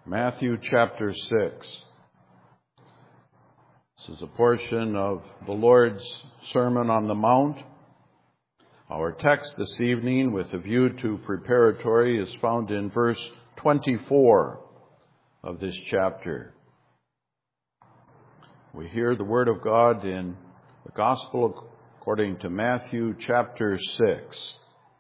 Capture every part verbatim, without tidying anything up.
Matthew chapter six. This is a portion of the Lord's Sermon on the Mount. Our text this evening, with a view to preparatory, is found in verse twenty-four of this chapter. We hear the Word of God in the Gospel according to Matthew chapter six.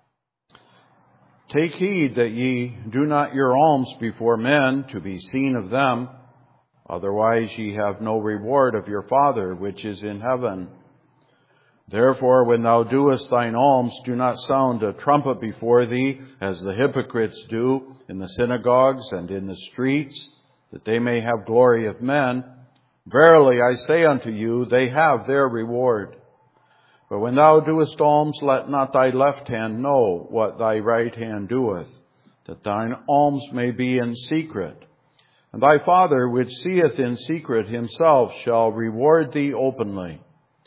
Take heed that ye do not your alms before men to be seen of them, otherwise ye have no reward of your Father which is in heaven. Therefore, when thou doest thine alms, do not sound a trumpet before thee, as the hypocrites do in the synagogues and in the streets, that they may have glory of men. Verily I say unto you, they have their reward. But when thou doest alms, let not thy left hand know what thy right hand doeth, that thine alms may be in secret. And thy Father which seeth in secret himself shall reward thee openly.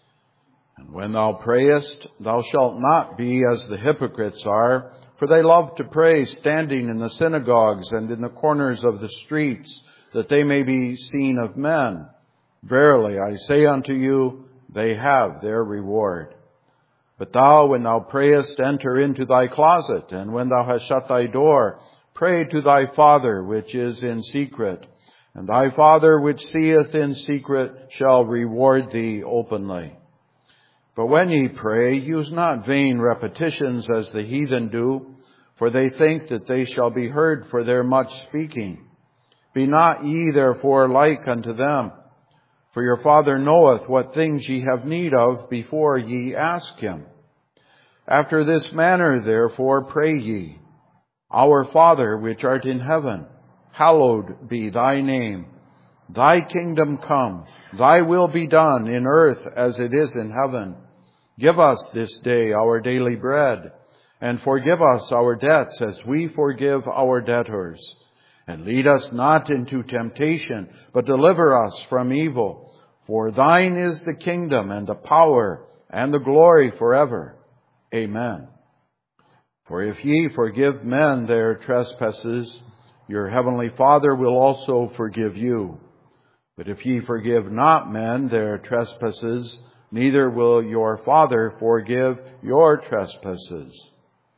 And when thou prayest, thou shalt not be as the hypocrites are, for they love to pray standing in the synagogues and in the corners of the streets, that they may be seen of men. Verily I say unto you, they have their reward. But thou, when thou prayest, enter into thy closet, and when thou hast shut thy door, pray to thy Father which is in secret. And thy Father which seeth in secret shall reward thee openly. But when ye pray, use not vain repetitions as the heathen do, for they think that they shall be heard for their much speaking. Be not ye therefore like unto them. For your Father knoweth what things ye have need of before ye ask him. After this manner therefore pray ye, Our Father which art in heaven, hallowed be thy name. Thy kingdom come, thy will be done in earth as it is in heaven. Give us this day our daily bread, and forgive us our debts as we forgive our debtors. And lead us not into temptation, but deliver us from evil. For thine is the kingdom and the power and the glory forever. Amen. For if ye forgive men their trespasses, your heavenly Father will also forgive you. But if ye forgive not men their trespasses, neither will your Father forgive your trespasses.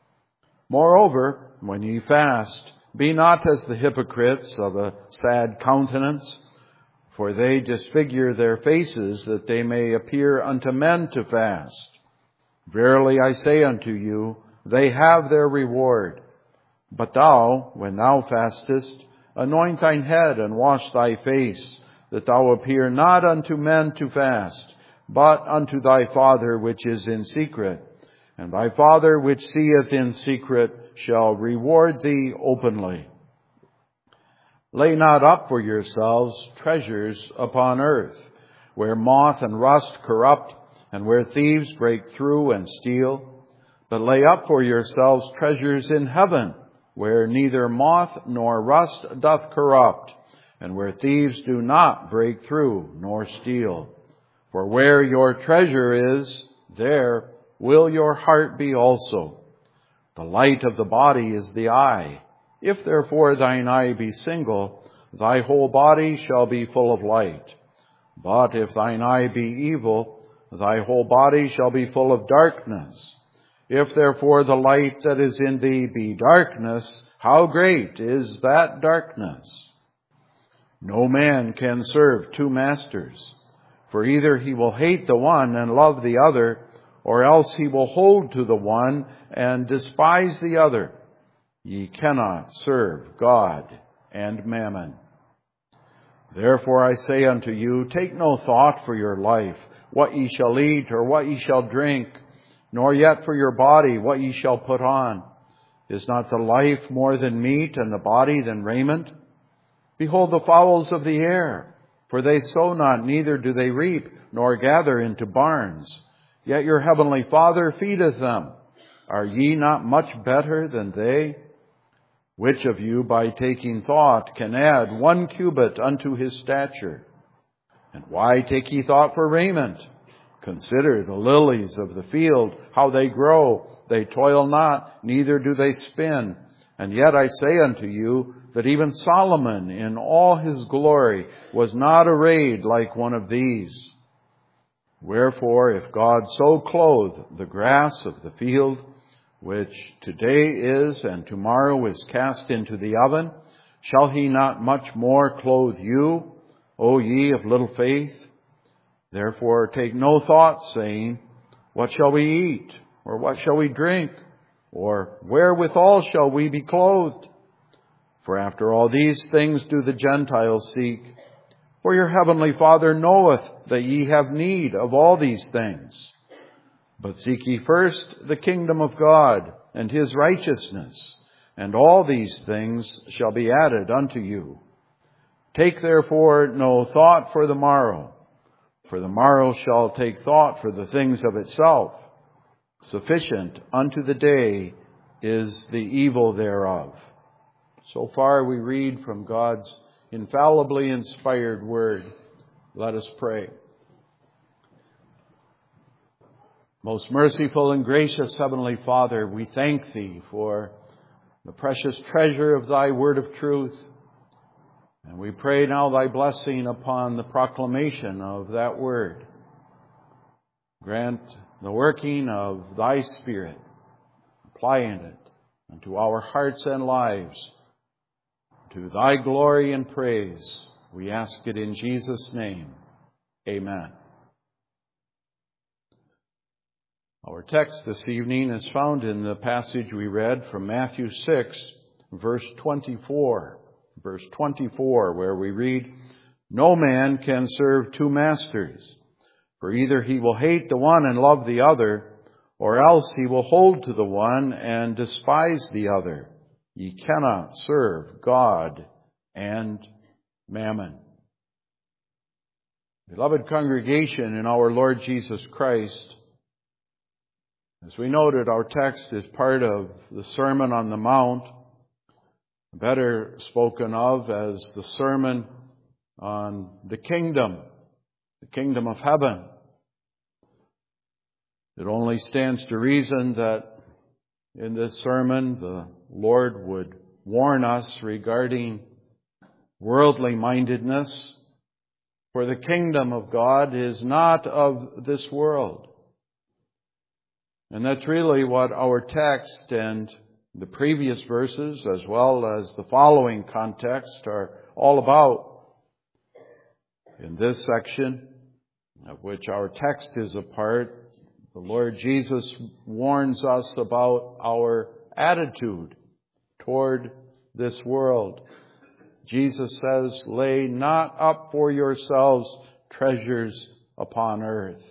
Moreover, when ye fast, be not as the hypocrites of a sad countenance, for they disfigure their faces, that they may appear unto men to fast. Verily I say unto you, they have their reward. But thou, when thou fastest, anoint thine head and wash thy face, that thou appear not unto men to fast, but unto thy Father which is in secret. And thy Father which seeth in secret shall reward thee openly. Lay not up for yourselves treasures upon earth, where moth and rust corrupt, and where thieves break through and steal. But lay up for yourselves treasures in heaven, where neither moth nor rust doth corrupt, and where thieves do not break through nor steal. For where your treasure is, there will your heart be also. The light of the body is the eye. If therefore thine eye be single, thy whole body shall be full of light. But if thine eye be evil, thy whole body shall be full of darkness. If therefore the light that is in thee be darkness, how great is that darkness? No man can serve two masters, for either he will hate the one and love the other, or else he will hold to the one and despise the other. Ye cannot serve God and mammon. Therefore I say unto you, take no thought for your life, what ye shall eat or what ye shall drink, nor yet for your body, what ye shall put on. Is not the life more than meat, and the body than raiment? Behold the fowls of the air, for they sow not, neither do they reap, nor gather into barns. Yet your heavenly Father feedeth them. Are ye not much better than they? Which of you, by taking thought, can add one cubit unto his stature? And why take ye thought for raiment? Consider the lilies of the field, how they grow. They toil not, neither do they spin. And yet I say unto you that even Solomon in all his glory was not arrayed like one of these. Wherefore, if God so clothe the grass of the field, which today is and tomorrow is cast into the oven, shall he not much more clothe you, O ye of little faith? Therefore take no thought, saying, what shall we eat? Or what shall we drink? Or wherewithal shall we be clothed? For after all these things do the Gentiles seek. For your heavenly Father knoweth that ye have need of all these things. But seek ye first the kingdom of God and his righteousness, and all these things shall be added unto you. Take therefore no thought for the morrow, for the morrow shall take thought for the things of itself. Sufficient unto the day is the evil thereof. So far we read from God's infallibly inspired word. Let us pray. Most merciful and gracious Heavenly Father, we thank Thee for the precious treasure of Thy word of truth. And we pray now Thy blessing upon the proclamation of that word. Grant the working of Thy Spirit, applying it unto our hearts and lives, to Thy glory and praise. We ask it in Jesus' name. Amen. Our text this evening is found in the passage we read from Matthew six, verse twenty-four. Verse twenty-four, where we read, no man can serve two masters, for either he will hate the one and love the other, or else he will hold to the one and despise the other. Ye cannot serve God and mammon. Beloved congregation in our Lord Jesus Christ, as we noted, our text is part of the Sermon on the Mount, better spoken of as the Sermon on the Kingdom, the Kingdom of Heaven. It only stands to reason that in this sermon the Lord would warn us regarding worldly mindedness, for the kingdom of God is not of this world. And that's really what our text and the previous verses, as well as the following context, are all about. In this section, of which our text is a part, the Lord Jesus warns us about our attitude toward this world. Jesus says, lay not up for yourselves treasures upon earth.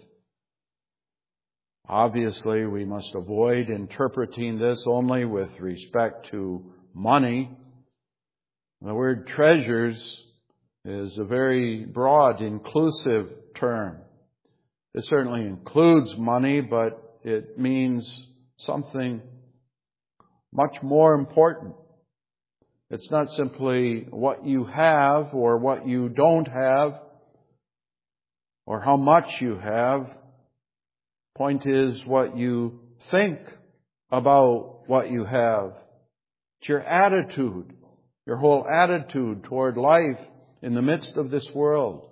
Obviously, we must avoid interpreting this only with respect to money. The word treasures is a very broad, inclusive term. It certainly includes money, but it means something much more important. It's not simply what you have or what you don't have or how much you have. Point is what you think about what you have. It's your attitude, your whole attitude toward life in the midst of this world.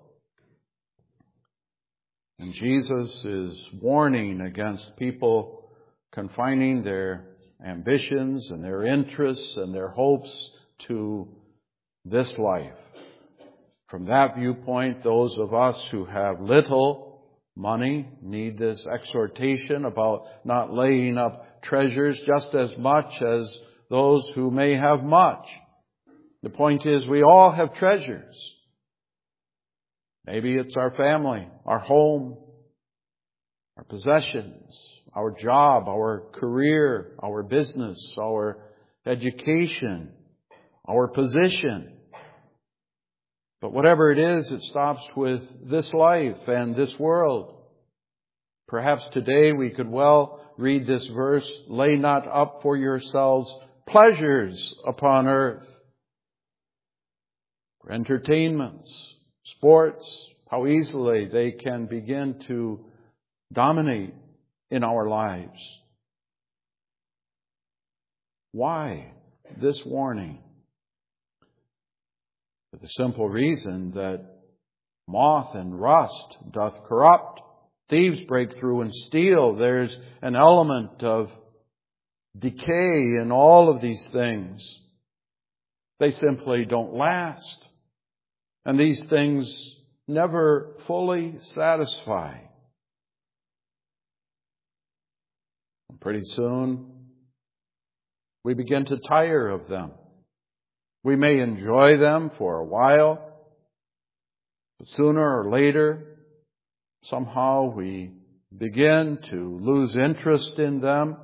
And Jesus is warning against people confining their ambitions and their interests and their hopes to this life. From that viewpoint, those of us who have little money need this exhortation about not laying up treasures just as much as those who may have much. The point is, we all have treasures. Maybe it's our family, our home, our possessions, our job, our career, our business, our education, our position. But whatever it is, it stops with this life and this world. Perhaps today we could well read this verse, lay not up for yourselves pleasures upon earth. For entertainments, sports, how easily they can begin to dominate in our lives. Why? this warning? For the simple reason that moth and rust doth corrupt, thieves break through and steal. There's an element of decay in all of these things. They simply don't last. And these things never fully satisfy. And pretty soon, we begin to tire of them. We may enjoy them for a while, but sooner or later, somehow we begin to lose interest in them.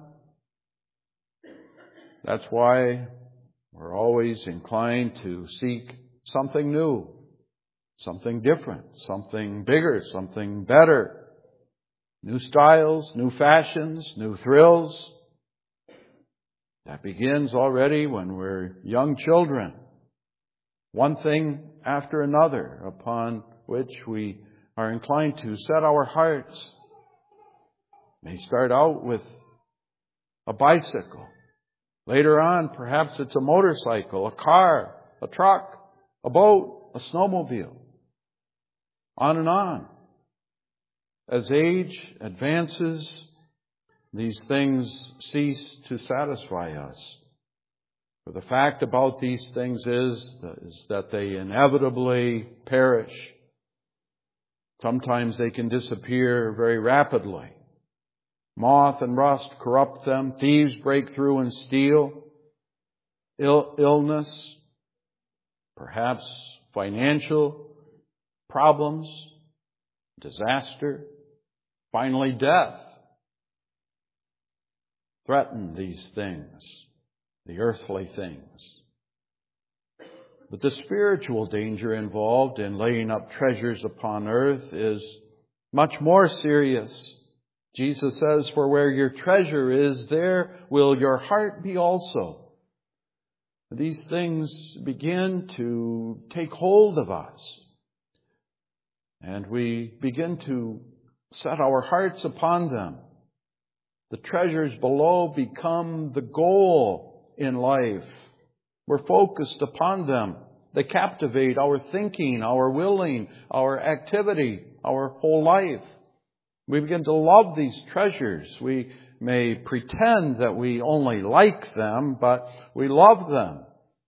That's why we're always inclined to seek something new, something different, something bigger, something better. New styles, new fashions, new thrills. That begins already when we're young children. One thing after another upon which we are inclined to set our hearts. May start out with a bicycle. Later on, perhaps it's a motorcycle, a car, a truck, a boat, a snowmobile. On and on. As age advances, these things cease to satisfy us. For the fact about these things is, is that they inevitably perish. Sometimes they can disappear very rapidly. Moth and rust corrupt them. Thieves break through and steal. Ill, illness, perhaps financial problems, disaster, finally death. Threaten these things, the earthly things. But the spiritual danger involved in laying up treasures upon earth is much more serious. Jesus says, "For where your treasure is, there will your heart be also." These things begin to take hold of us. And we begin to set our hearts upon them. The treasures below become the goal in life. We're focused upon them. They captivate our thinking, our willing, our activity, our whole life. We begin to love these treasures. We may pretend that we only like them, but we love them.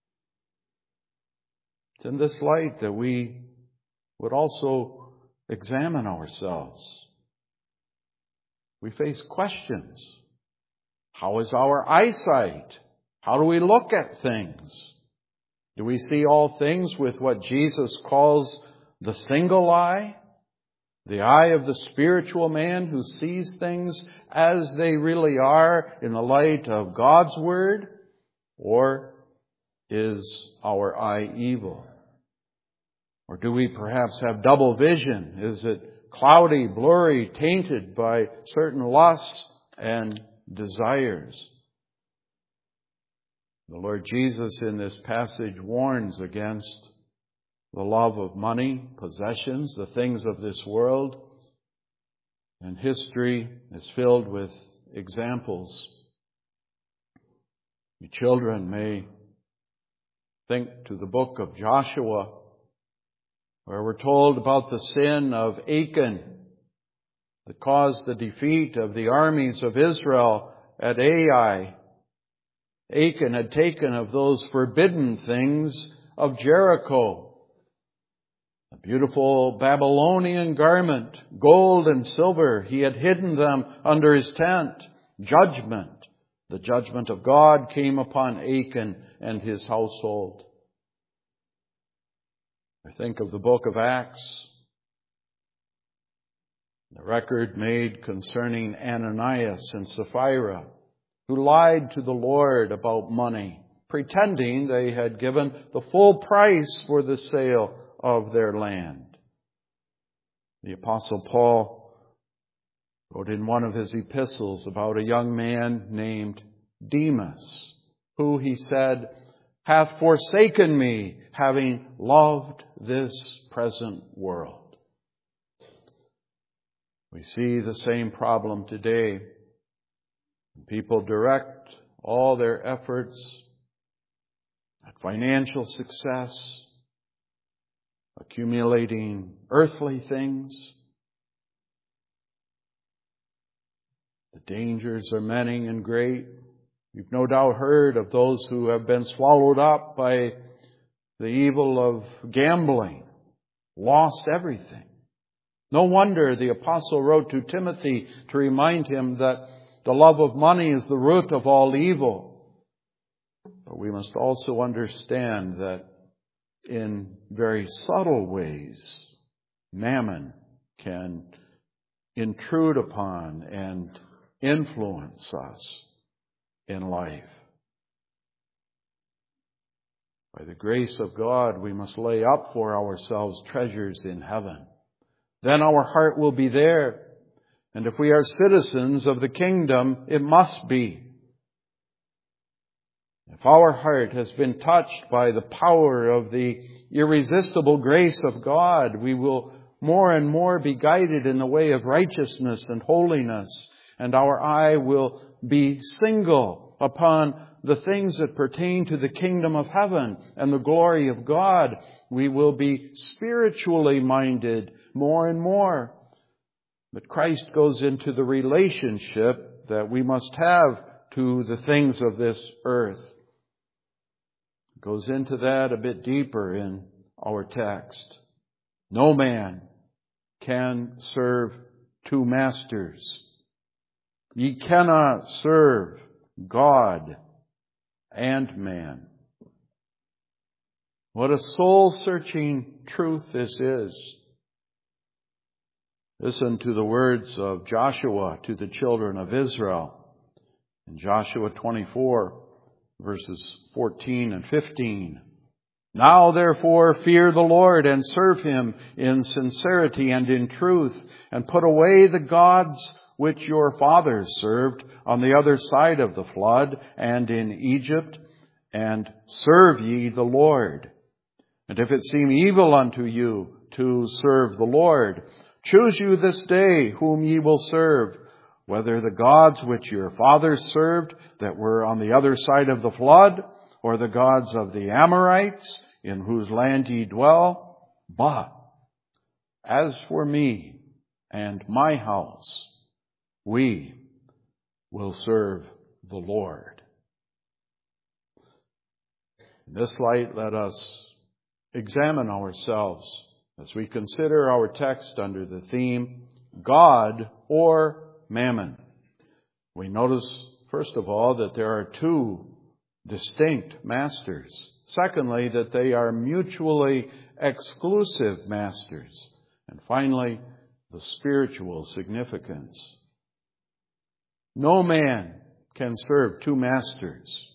It's in this light that we would also examine ourselves. We face questions. How is our eyesight? How do we look at things? Do we see all things with what Jesus calls the single eye? The eye of the spiritual man who sees things as they really are in the light of God's Word? Or is our eye evil? Or do we perhaps have double vision? Is it cloudy, blurry, tainted by certain lusts and desires? The Lord Jesus in this passage warns against the love of money, possessions, the things of this world. And history is filled with examples. You children may think to the book of Joshua, where we're told about the sin of Achan that caused the defeat of the armies of Israel at Ai. Achan had taken of those forbidden things of Jericho. A beautiful Babylonian garment, gold and silver. He had hidden them under his tent. Judgment, the judgment of God came upon Achan and his household. I think of the book of Acts, the record made concerning Ananias and Sapphira, who lied to the Lord about money, pretending they had given the full price for the sale of their land. The Apostle Paul wrote in one of his epistles about a young man named Demas, who, he said, hath forsaken me, having loved this present world. We see the same problem today. People direct all their efforts at financial success, accumulating earthly things. The dangers are many and great. You've no doubt heard of those who have been swallowed up by the evil of gambling, lost everything. No wonder the apostle wrote to Timothy to remind him that the love of money is the root of all evil. But we must also understand that in very subtle ways, mammon can intrude upon and influence us in life. By the grace of God, we must lay up for ourselves treasures in heaven. Then our heart will be there. And if we are citizens of the kingdom, it must be. If our heart has been touched by the power of the irresistible grace of God, we will more and more be guided in the way of righteousness and holiness, and our eye will be single upon the things that pertain to the kingdom of heaven and the glory of God. We will be spiritually minded more and more. But Christ goes into the relationship that we must have to the things of this earth. Goes into that a bit deeper in our text. No man can serve two masters. Ye cannot serve God and man. What a soul-searching truth this is. Listen to the words of Joshua to the children of Israel. In Joshua twenty-four, verses fourteen and fifteen. Now therefore fear the Lord and serve Him in sincerity and in truth, and put away the gods which your fathers served on the other side of the flood and in Egypt, and serve ye the Lord. And if it seem evil unto you to serve the Lord, choose you this day whom ye will serve, whether the gods which your fathers served that were on the other side of the flood, or the gods of the Amorites in whose land ye dwell. But as for me and my house, we will serve the Lord. In this light, let us examine ourselves as we consider our text under the theme, God or Mammon. We notice, first of all, that there are two distinct masters. Secondly, that they are mutually exclusive masters. And finally, the spiritual significance. No man can serve two masters.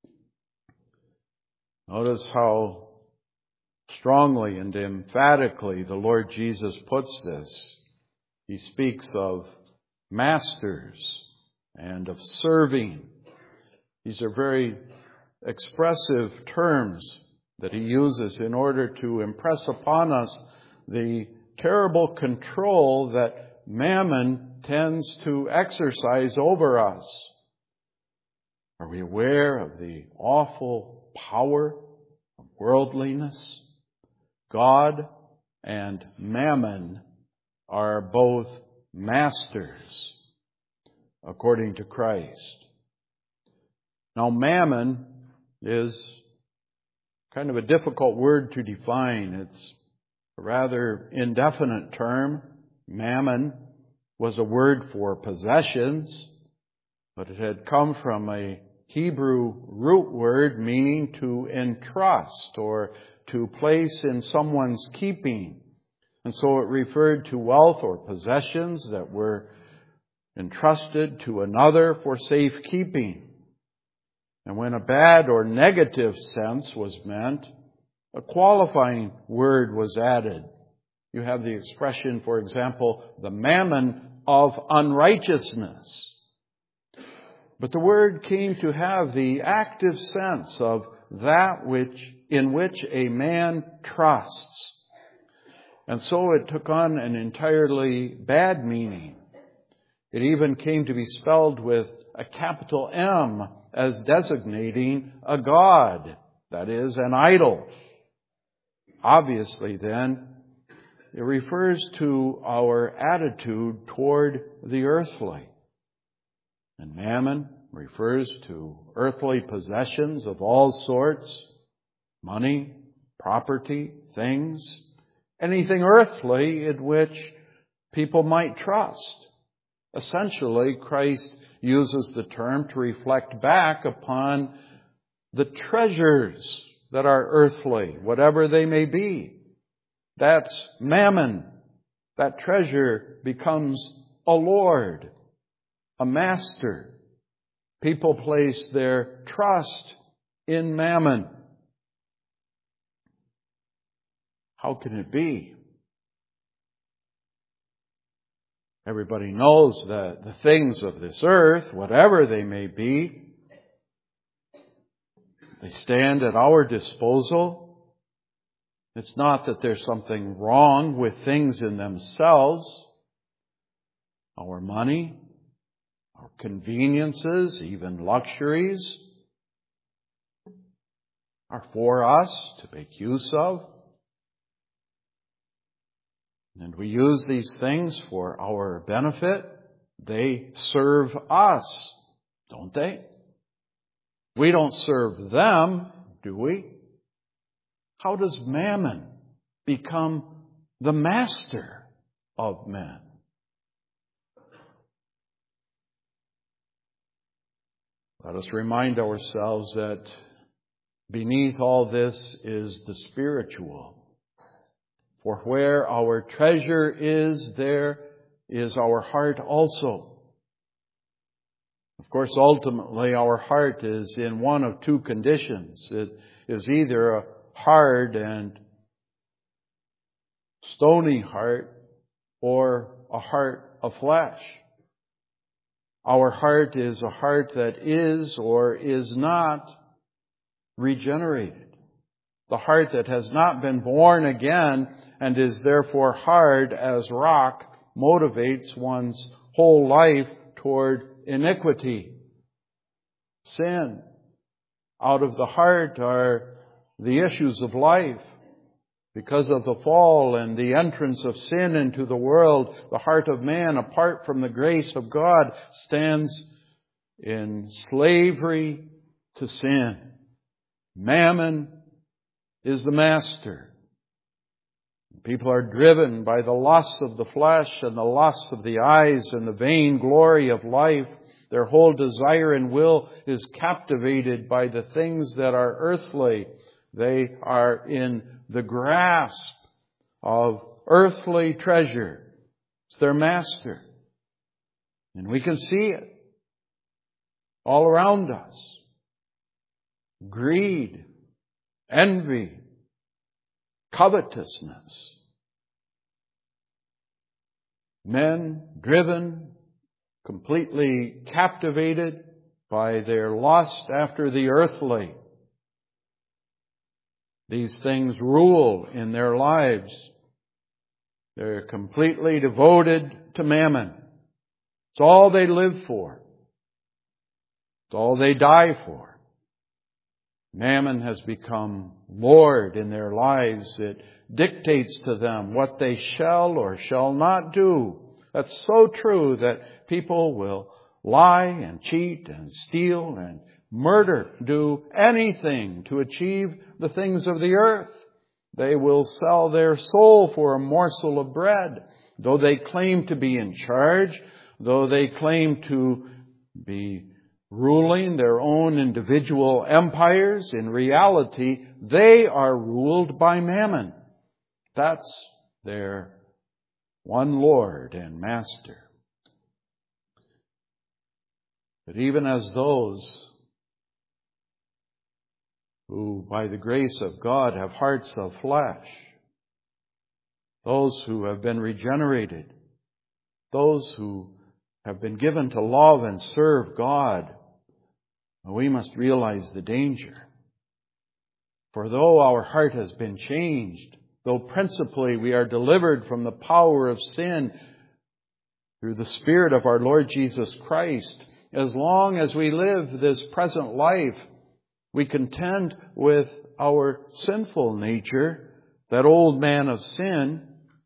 Notice how strongly and emphatically the Lord Jesus puts this. He speaks of masters and of serving. These are very expressive terms that he uses in order to impress upon us the terrible control that mammon tends to exercise over us. Are we aware of the awful power of worldliness? God and mammon are both masters, according to Christ. Now, mammon is kind of a difficult word to define. It's a rather indefinite term. Mammon was a word for possessions, but it had come from a Hebrew root word meaning to entrust or to place in someone's keeping. And so it referred to wealth or possessions that were entrusted to another for safekeeping. And when a bad or negative sense was meant, a qualifying word was added. You have the expression, for example, the mammon of unrighteousness. But the word came to have the active sense of that which in which a man trusts. And so it took on an entirely bad meaning. It even came to be spelled with a capital M as designating a god. that is, an idol. Obviously, then, it refers to our attitude toward the earthly. And mammon refers to earthly possessions of all sorts, money, property, things, anything earthly in which people might trust. Essentially, Christ uses the term to reflect back upon the treasures that are earthly, whatever they may be. That's mammon. That treasure becomes a lord, a master. People place their trust in mammon. How can it be? Everybody knows that the things of this earth, whatever they may be, they stand at our disposal. It's not that there's something wrong with things in themselves. Our money, our conveniences, even luxuries, are for us to make use of. And we use these things for our benefit. They serve us, don't they? We don't serve them, do we? How does mammon become the master of men? Let us remind ourselves that beneath all this is the spiritual. For where our treasure is, there is our heart also. Of course, ultimately, our heart is in one of two conditions. It is either a hard and stony heart or a heart of flesh. Our heart is a heart that is or is not regenerated. The heart that has not been born again and is therefore hard as rock motivates one's whole life toward iniquity, sin. Out of the heart are the issues of life. Because of the fall and the entrance of sin into the world, the heart of man, apart from the grace of God, stands in slavery to sin. Mammon is the master. People are driven by the lusts of the flesh and the lusts of the eyes and the vain glory of life. Their whole desire and will is captivated by the things that are earthly. They are in the grasp of earthly treasure. It's their master. And we can see it all around us. Greed, envy, covetousness. Men driven, completely captivated by their lust after the earthly. These things rule in their lives. They're completely devoted to mammon. It's all they live for. It's all they die for. Mammon has become Lord in their lives. It dictates to them what they shall or shall not do. That's so true that people will lie and cheat and steal and murder, do anything to achieve the things of the earth. They will sell their soul for a morsel of bread. Though they claim to be in charge, though they claim to be ruling their own individual empires, in reality, they are ruled by mammon. That's their one Lord and Master. But even as those who, by the grace of God, have hearts of flesh, those who have been regenerated, those who have been given to love and serve God, we must realize the danger. For though our heart has been changed, though principally we are delivered from the power of sin through the Spirit of our Lord Jesus Christ, as long as we live this present life, We contend with our sinful nature, that old man of sin,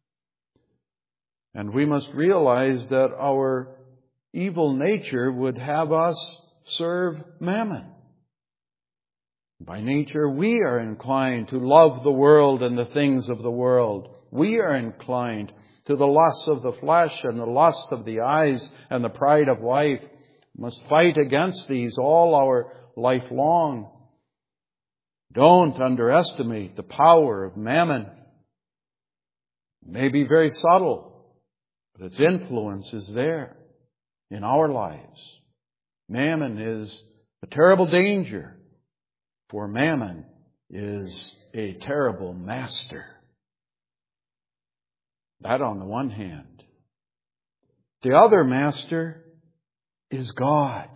and we must realize that our evil nature would have us serve mammon. By nature, we are inclined to love the world and the things of the world. We are inclined to the lusts of the flesh and the lust of the eyes and the pride of life. We must fight against these all our life long. Don't underestimate the power of mammon. It may be very subtle, but its influence is there in our lives. Mammon is a terrible danger, for mammon is a terrible master. That on the one hand. The other master is God.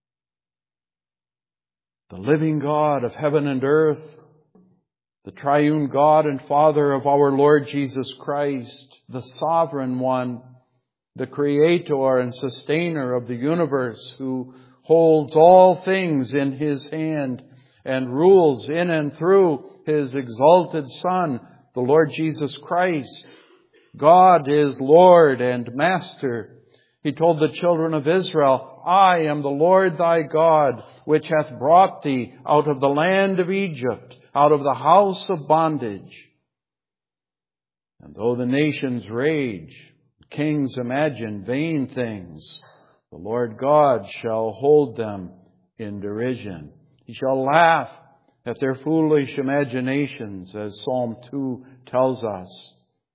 The living God of heaven and earth, the triune God and Father of our Lord Jesus Christ, the sovereign one, the creator and sustainer of the universe, who holds all things in His hand and rules in and through His exalted Son, the Lord Jesus Christ. God is Lord and Master. He told the children of Israel, I am the Lord thy God, which hath brought thee out of the land of Egypt, out of the house of bondage. And though the nations rage, kings imagine vain things, the Lord God shall hold them in derision. He shall laugh at their foolish imaginations, as Psalm two tells us.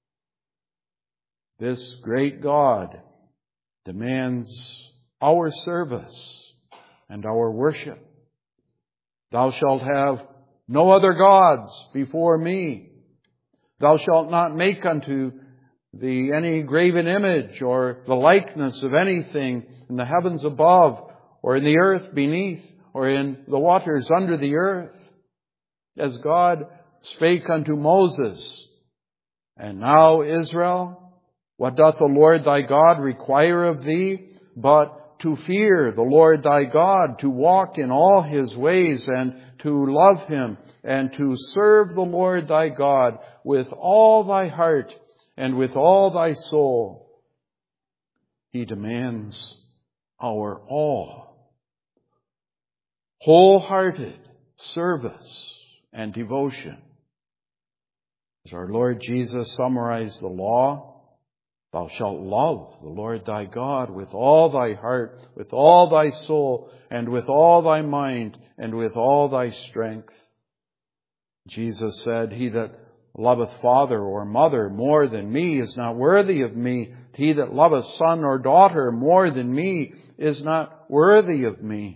This great God demands our service and our worship. Thou shalt have no other gods before me. Thou shalt not make unto thee any graven image or the likeness of anything in the heavens above or in the earth beneath or in the waters under the earth. As God spake unto Moses, and now Israel, what doth the Lord thy God require of thee, but to fear the Lord thy God, to walk in all His ways, and to love Him, and to serve the Lord thy God with all thy heart and with all thy soul. He demands our all. Wholehearted service and devotion. As our Lord Jesus summarized the law, thou shalt love the Lord thy God with all thy heart, with all thy soul, and with all thy mind, and with all thy strength. Jesus said, he that loveth father or mother more than me is not worthy of me. He that loveth son or daughter more than me is not worthy of me.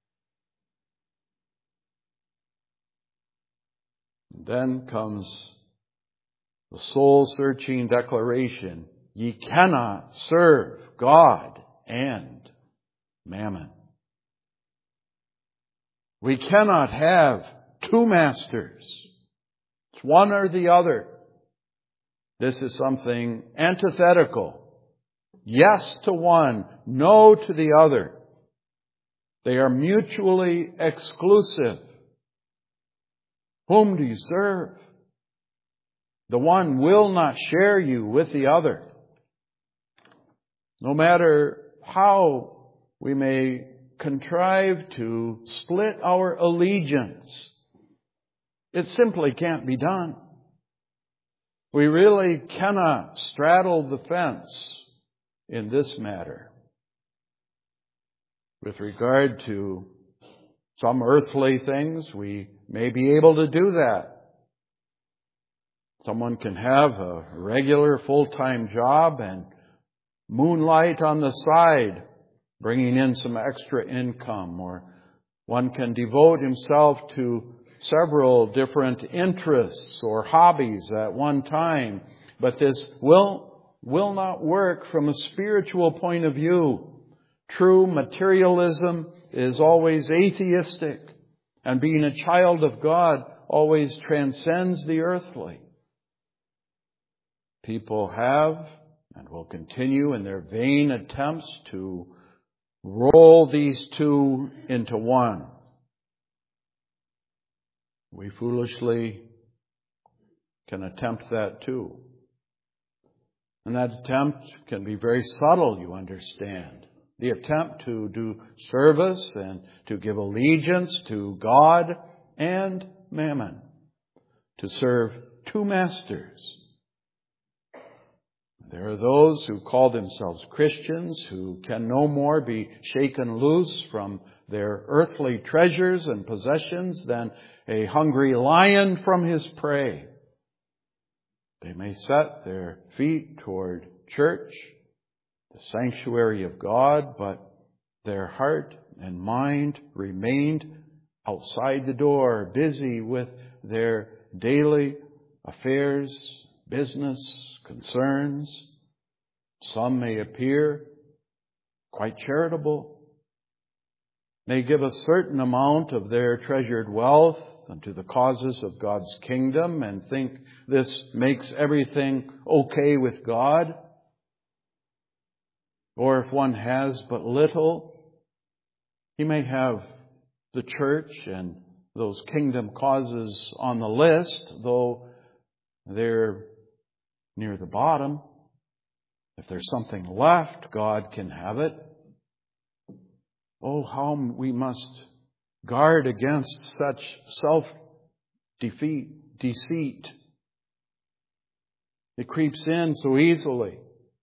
And then comes the soul-searching declaration, ye cannot serve God and mammon. We cannot have two masters. It's one or the other. This is something antithetical. Yes to one, no to the other. They are mutually exclusive. Whom do you serve? The one will not share you with the other. No matter how we may contrive to split our allegiance, it simply can't be done. We really cannot straddle the fence in this matter. With regard to some earthly things, we may be able to do that. Someone can have a regular full-time job and moonlight on the side, bringing in some extra income, or one can devote himself to several different interests or hobbies at one time. But this will, will not work from a spiritual point of view. True materialism is always atheistic, and being a child of God always transcends the earthly. People have and will continue in their vain attempts to roll these two into one. We foolishly can attempt that too. And that attempt can be very subtle, you understand. The attempt to do service and to give allegiance to God and mammon. To serve two masters. There are those who call themselves Christians who can no more be shaken loose from their earthly treasures and possessions than a hungry lion from his prey. They may set their feet toward church, the sanctuary of God, but their heart and mind remained outside the door, busy with their daily affairs, business, concerns. Some may appear quite charitable, may give a certain amount of their treasured wealth unto the causes of God's kingdom and think this makes everything okay with God. Or if one has but little, he may have the church and those kingdom causes on the list, though they're near the bottom. If there's something left, God can have it. Oh, how we must guard against such self-defeat, deceit. It creeps in so easily.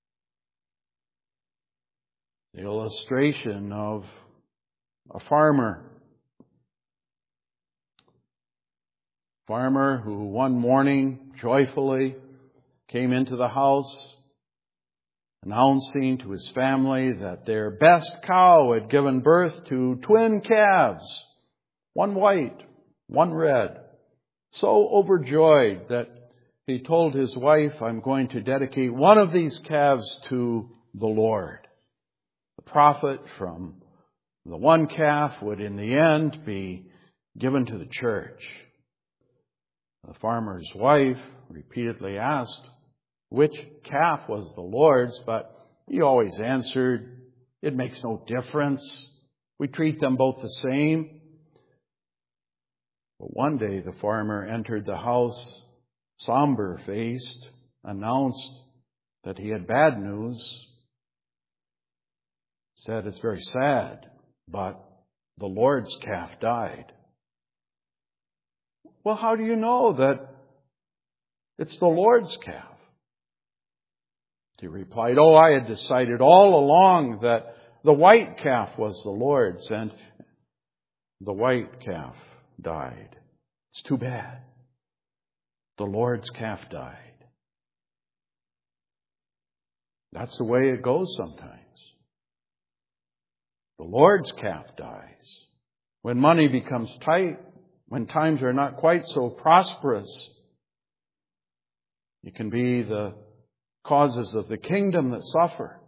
The illustration of a farmer. Farmer who one morning joyfully came into the house announcing to his family that their best cow had given birth to twin calves, one white, one red. So overjoyed that he told his wife, I'm going to dedicate one of these calves to the Lord. The profit from the one calf would in the end be given to the church. The farmer's wife repeatedly asked which calf was the Lord's, but he always answered, it makes no difference. We treat them both the same. But one day the farmer entered the house, somber-faced, announced that he had bad news. Said it's very sad, but the Lord's calf died. Well, how do you know that it's the Lord's calf? He replied, oh, I had decided all along that the white calf was the Lord's, and the white calf died. It's too bad. The Lord's calf died. That's the way it goes sometimes. The Lord's calf dies. When money becomes tight, when times are not quite so prosperous, it can be the causes of the kingdom that suffer.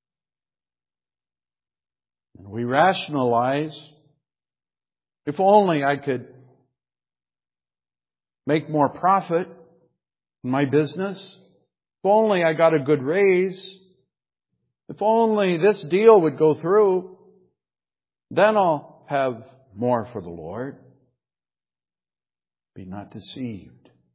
And we rationalize, if only I could make more profit in my business, if only I got a good raise, if only this deal would go through, then I'll have more for the Lord. Be not deceived.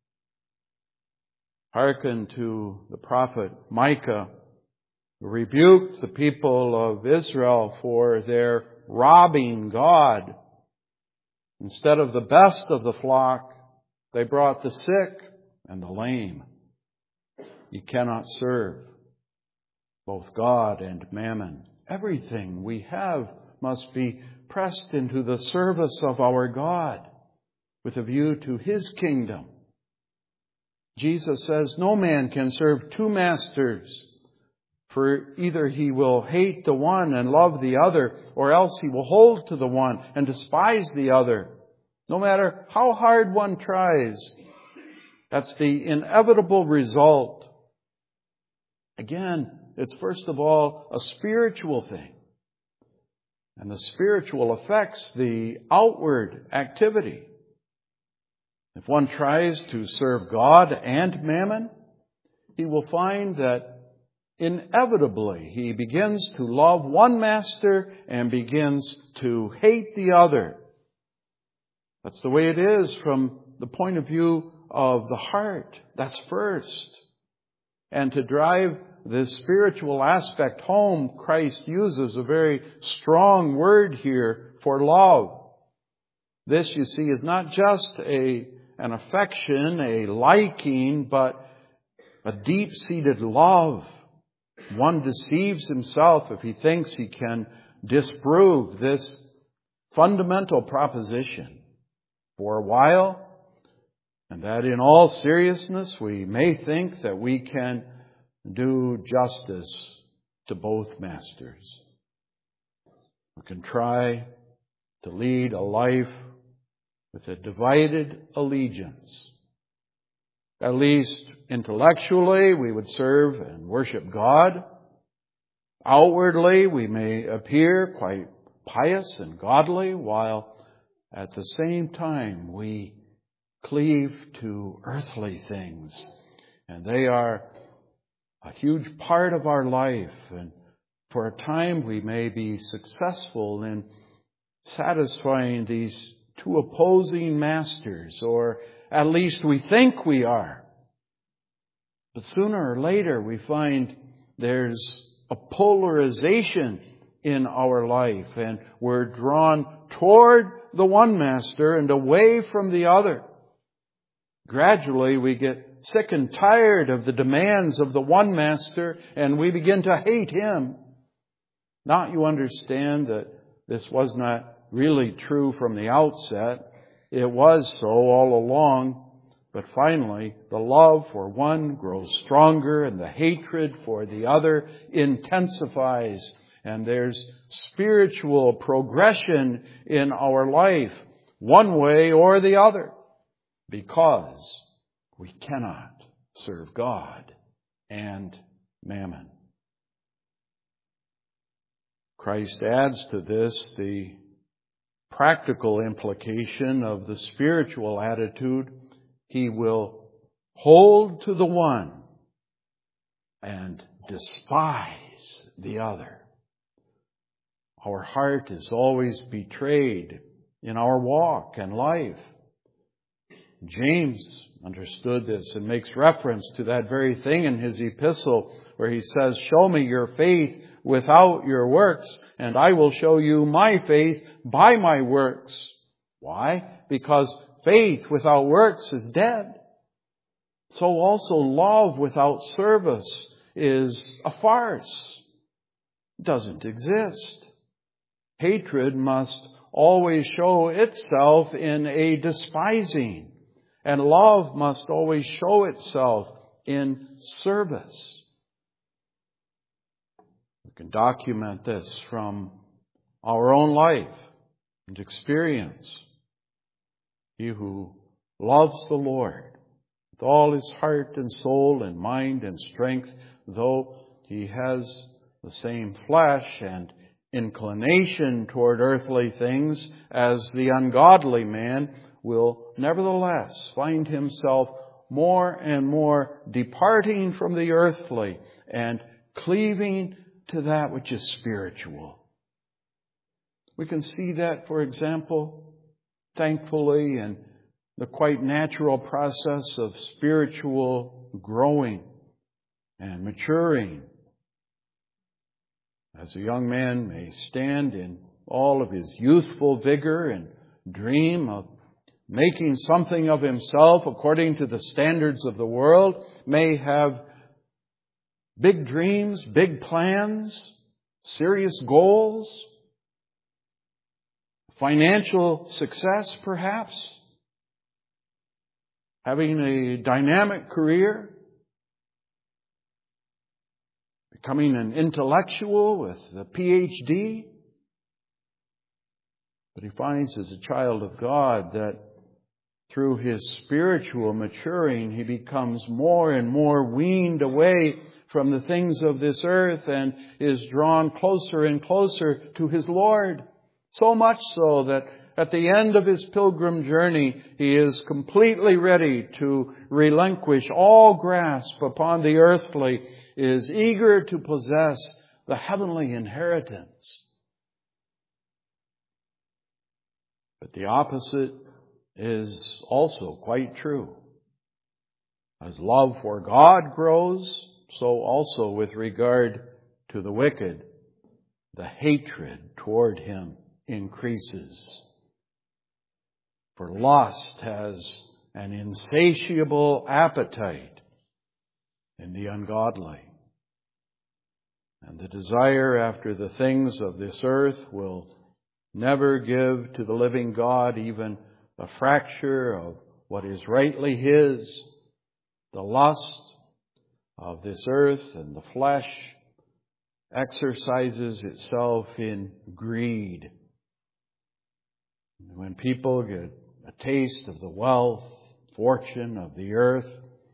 Hearken to the prophet Micah, who rebuked the people of Israel for their robbing God. Instead of the best of the flock, they brought the sick and the lame. You cannot serve both God and mammon. Everything we have must be pressed into the service of our God with a view to His kingdom. Jesus says no man can serve two masters, for either he will hate the one and love the other, or else he will hold to the one and despise the other. No matter how hard one tries, that's the inevitable result. Again, it's first of all a spiritual thing. And the spiritual affects the outward activity. If one tries to serve God and mammon, he will find that inevitably he begins to love one master and begins to hate the other. That's the way it is from the point of view of the heart. That's first. And to drive this spiritual aspect home, Christ uses a very strong word here for love. This, you see, is not just a an affection, a liking, but a deep-seated love. One deceives himself if he thinks he can disprove this fundamental proposition for a while, and that in all seriousness we may think that we can do justice to both masters. We can try to lead a life with a divided allegiance. At least intellectually, we would serve and worship God. Outwardly, we may appear quite pious and godly, while at the same time we cleave to earthly things. And they are a huge part of our life. And for a time, we may be successful in satisfying these two opposing masters, or at least we think we are. But sooner or later we find there's a polarization in our life, and we're drawn toward the one master and away from the other. Gradually we get sick and tired of the demands of the one master, and we begin to hate him. Now you understand that this was not really true from the outset. It was so all along. But finally, the love for one grows stronger and the hatred for the other intensifies. And there's spiritual progression in our life, one way or the other, because we cannot serve God and mammon. Christ adds to this the practical implication of the spiritual attitude. He will hold to the one and despise the other. Our heart is always betrayed in our walk and life. James understood this and makes reference to that very thing in his epistle, where he says, "Show me your faith without your works, and I will show you my faith by my works." Why? Because faith without works is dead. So also love without service is a farce. It doesn't exist. Hatred must always show itself in a despising, and love must always show itself in service. We can document this from our own life and experience. He who loves the Lord with all his heart and soul and mind and strength, though he has the same flesh and inclination toward earthly things as the ungodly man, will nevertheless find himself more and more departing from the earthly and cleaving to that which is spiritual. We can see that, for example, thankfully, in the quite natural process of spiritual growing and maturing. As a young man may stand in all of his youthful vigor and dream of making something of himself according to the standards of the world, may have big dreams, big plans, serious goals, financial success perhaps, having a dynamic career, becoming an intellectual with a P H D. But he finds as a child of God that through his spiritual maturing, he becomes more and more weaned away from the things of this earth and is drawn closer and closer to his Lord. So much so that at the end of his pilgrim journey, he is completely ready to relinquish all grasp upon the earthly, is eager to possess the heavenly inheritance. But the opposite is also quite true. As love for God grows, so also with regard to the wicked, the hatred toward him increases. For lust has an insatiable appetite in the ungodly. And the desire after the things of this earth will never give to the living God even a fracture of what is rightly His. The lust of this earth and the flesh exercises itself in greed. When people get a taste of the wealth, fortune of the earth,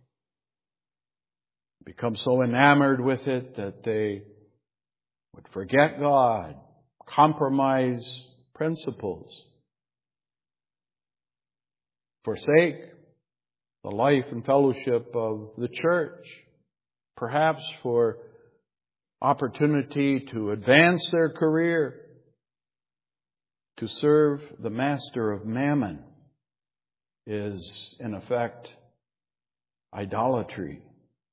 become so enamored with it that they would forget God, compromise principles, forsake the life and fellowship of the church, perhaps for opportunity to advance their career, to serve the master of mammon, is in effect idolatry.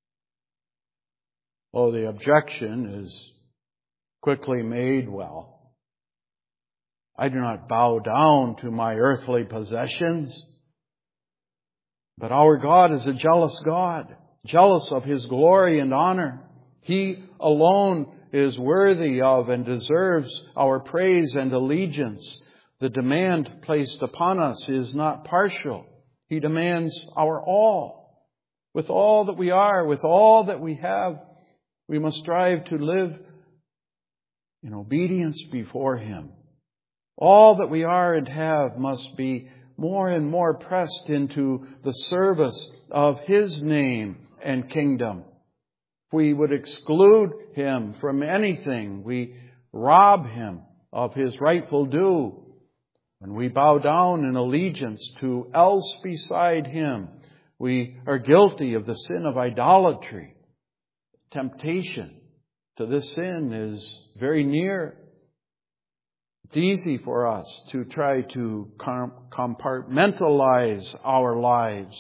Oh, the objection is quickly made, well, I do not bow down to my earthly possessions, but our God is a jealous God, jealous of His glory and honor. He alone is worthy of and deserves our praise and allegiance. The demand placed upon us is not partial. He demands our all. With all that we are, with all that we have, we must strive to live in obedience before Him. All that we are and have must be more and more pressed into the service of His name and kingdom. If we would exclude Him from anything, we rob Him of His rightful due. When we bow down in allegiance to else beside Him, we are guilty of the sin of idolatry. Temptation to this sin is very near. It's easy for us to try to compartmentalize our lives.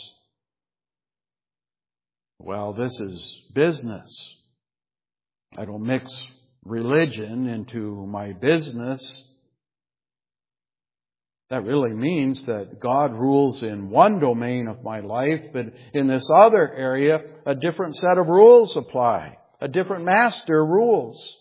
Well, this is business. I don't mix religion into my business. That really means that God rules in one domain of my life, but in this other area, a different set of rules apply. A different master rules.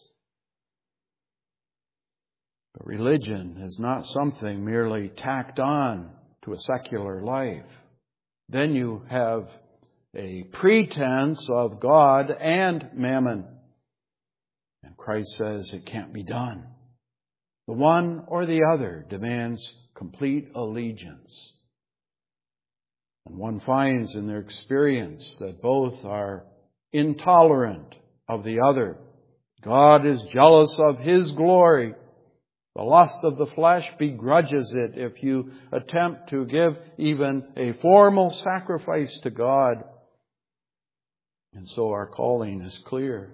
But religion is not something merely tacked on to a secular life. Then you have a pretense of God and mammon. And Christ says it can't be done. The one or the other demands complete allegiance. And one finds in their experience that both are intolerant of the other. God is jealous of His glory. The lust of the flesh begrudges it if you attempt to give even a formal sacrifice to God. And so our calling is clear.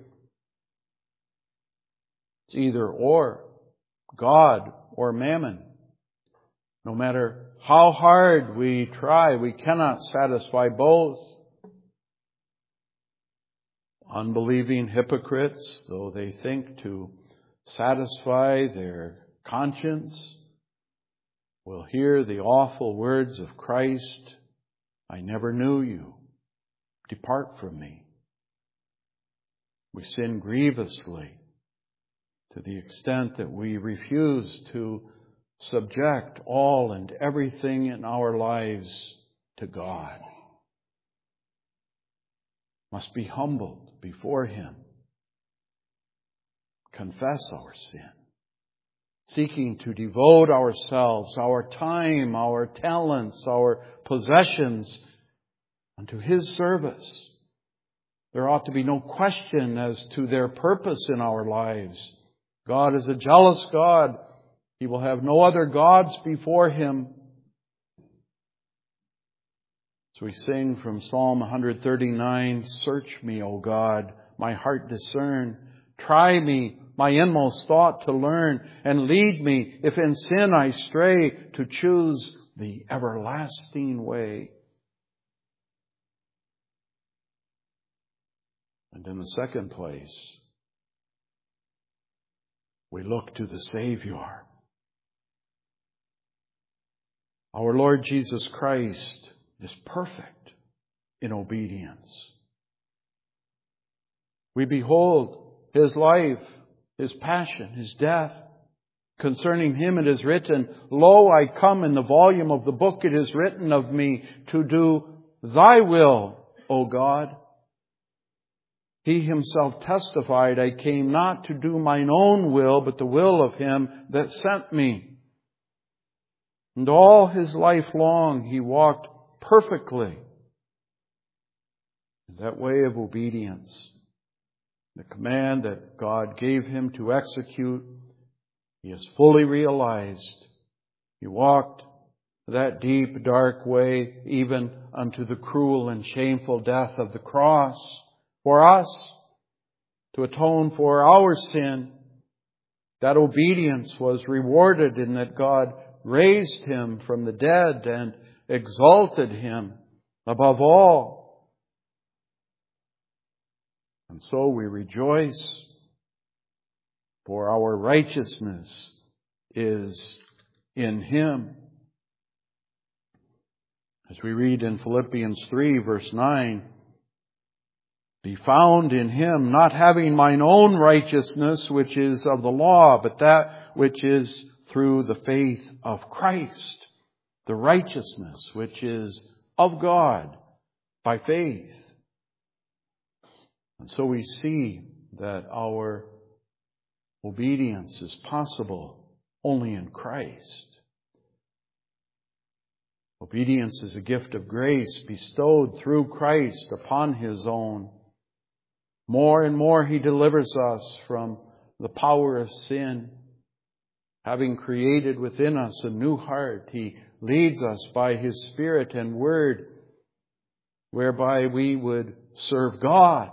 It's either or, God or mammon. No matter how hard we try, we cannot satisfy both. Unbelieving hypocrites, though they think to satisfy their conscience, will hear the awful words of Christ, I never knew you. Depart from me. We sin grievously to the extent that we refuse to subject all and everything in our lives to God. Must be humbled before Him. Confess our sin. Seeking to devote ourselves, our time, our talents, our possessions unto His service. There ought to be no question as to their purpose in our lives. God is a jealous God. He will have no other gods before Him. So we sing from Psalm one thirty-nine, search me, O God, my heart discern. Try me, my inmost thought to learn, and lead me, if in sin I stray, to choose the everlasting way. And in the second place, we look to the Savior. Our Lord Jesus Christ is perfect in obedience. We behold His life, His passion, His death. Concerning Him it is written, Lo, I come, in the volume of the book it is written of me, to do Thy will, O God. He Himself testified, I came not to do mine own will, but the will of Him that sent me. And all His life long He walked perfectly in that way of obedience. The command that God gave Him to execute, He has fully realized. He walked that deep, dark way, even unto the cruel and shameful death of the cross for us, to atone for our sin. That obedience was rewarded in that God raised Him from the dead and exalted Him above all. And so we rejoice, for our righteousness is in Him. As we read in Philippians three, verse nine, be found in Him, not having mine own righteousness, which is of the law, but that which is through the faith of Christ, the righteousness which is of God by faith. And so we see that our obedience is possible only in Christ. Obedience is a gift of grace bestowed through Christ upon His own. More and more He delivers us from the power of sin. Having created within us a new heart, He leads us by His Spirit and Word, whereby we would serve God.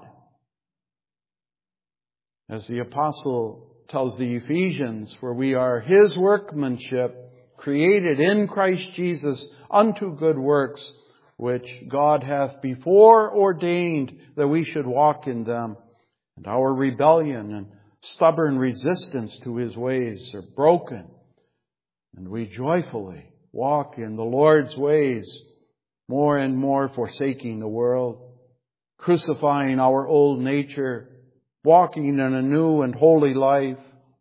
As the Apostle tells the Ephesians, for we are His workmanship, created in Christ Jesus unto good works, which God hath before ordained that we should walk in them. And our rebellion and stubborn resistance to His ways are broken, and we joyfully walk in the Lord's ways, more and more forsaking the world, crucifying our old nature, walking in a new and holy life.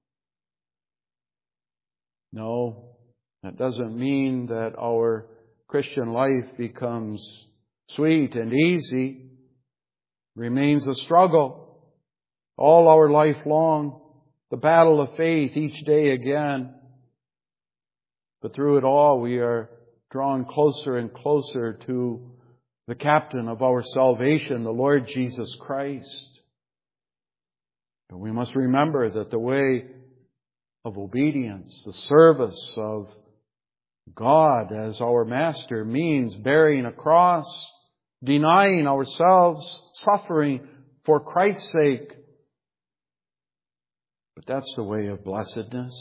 No, that doesn't mean that our Christian life becomes sweet and easy. It remains a struggle all our life long, the battle of faith each day again. But through it all, we are drawn closer and closer to the captain of our salvation, the Lord Jesus Christ. But we must remember that the way of obedience, the service of God as our Master, means bearing a cross, denying ourselves, suffering for Christ's sake. But that's the way of blessedness.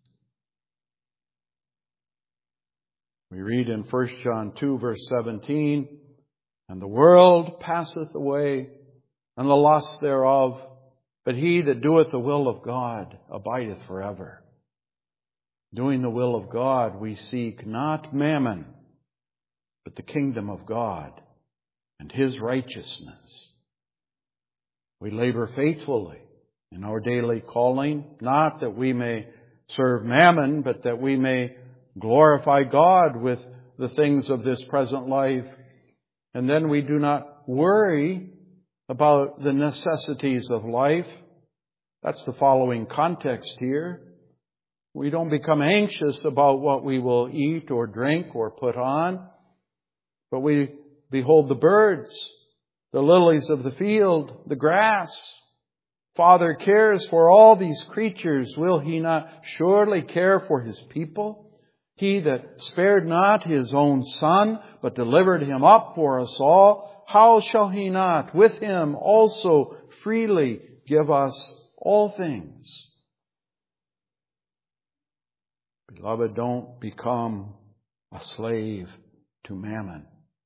We read in First John two, verse seventeen, and the world passeth away, and the lust thereof, but he that doeth the will of God abideth forever. Doing the will of God, we seek not mammon, but the kingdom of God and His righteousness. We labor faithfully in our daily calling, not that we may serve mammon, but that we may glorify God with the things of this present life. And then we do not worry about the necessities of life. That's the following context here. We don't become anxious about what we will eat or drink or put on, but we behold the birds, the lilies of the field, the grass. Father cares for all these creatures. Will He not surely care for His people? He that spared not His own Son, but delivered Him up for us all, how shall He not with Him also freely give us all things? Beloved, don't become a slave to mammon.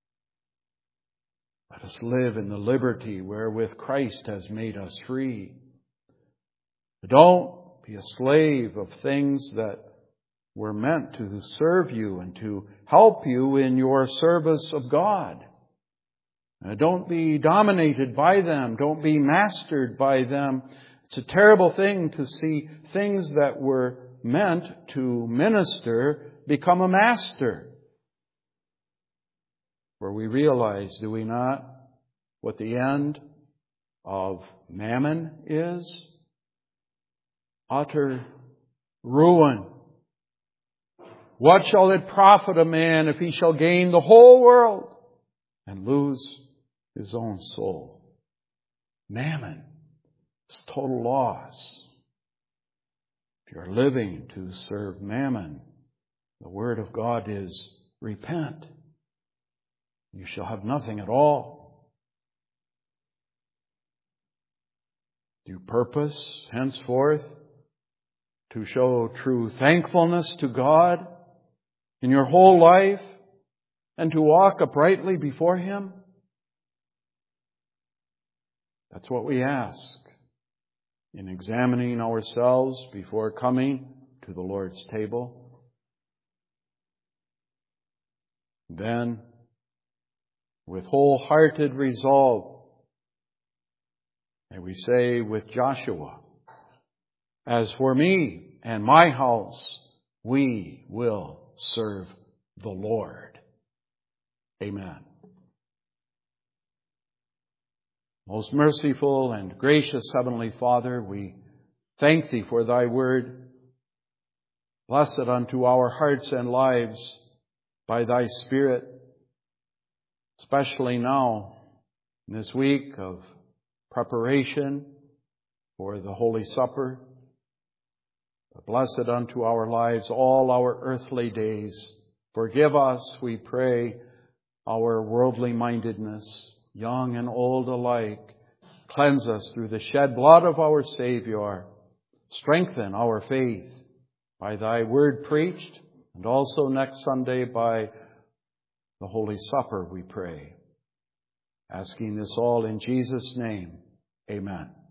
Let us live in the liberty wherewith Christ has made us free. Don't be a slave of things that were meant to serve you and to help you in your service of God. Don't be dominated by them. Don't be mastered by them. It's a terrible thing to see things that were meant to minister become a master. For we realize, do we not, what the end of mammon is? Utter ruin. What shall it profit a man if he shall gain the whole world and lose his own soul? Mammon is total loss. If you're living to serve mammon, the word of God is repent. You shall have nothing at all. Do you purpose henceforth to show true thankfulness to God in your whole life and to walk uprightly before Him? That's what we ask in examining ourselves before coming to the Lord's table. Then, with wholehearted resolve, may we say with Joshua, as for me and my house, we will serve the Lord. Amen. Most merciful and gracious Heavenly Father, we thank Thee for Thy word. Bless it unto our hearts and lives by Thy Spirit, especially now in this week of preparation for the Holy Supper. Bless it unto our lives all our earthly days. Forgive us, we pray, our worldly mindedness, young and old alike. Cleanse us through the shed blood of our Savior. Strengthen our faith by Thy word preached, and also next Sunday by the Holy Supper, we pray. Asking this all in Jesus' name. Amen.